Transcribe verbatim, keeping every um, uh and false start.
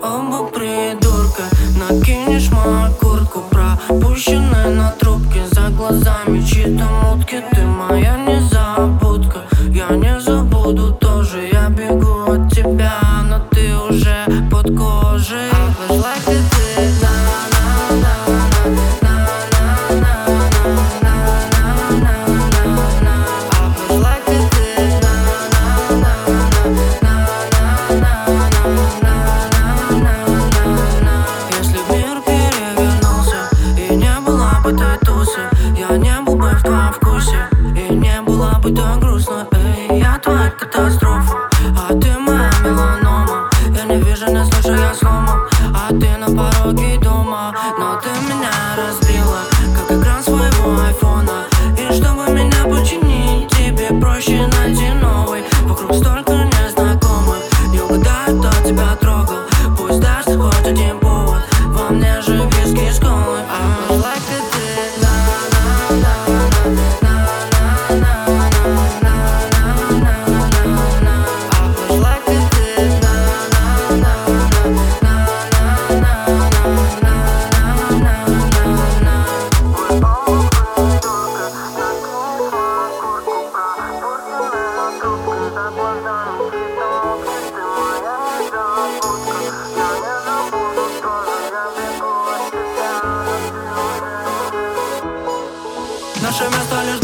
оба придурка. Накинешь мою куртку, пропущенная на трубке. За глазами чьи-то мутки, ты моя незабудка. Я не забуду тоже, я бегу от тебя, но ты уже под кожей. I was like it, na na na na na na na na na na. I was like it, na na na na na na na na. Если б мир перевернулся и не было бы той тусы, я не был бы в твоем вкусе и не было бы так грустно. Эй, я твоя катастрофа, а ты моя меланома. Я не вижу, не слышу, я сломан, а ты на пороге дома. Но ты меня разбила, как экран своего айфона. И чтобы меня починить, тебе проще найти новый. Вокруг столько незнакомых, не угадаю, кто тебя трогал. Пусть дашься хоть один повод, во мне же виски с колой. I was like it, na na na na na na na na na na. I was like it, na na na na na na na na na. Наше место лишь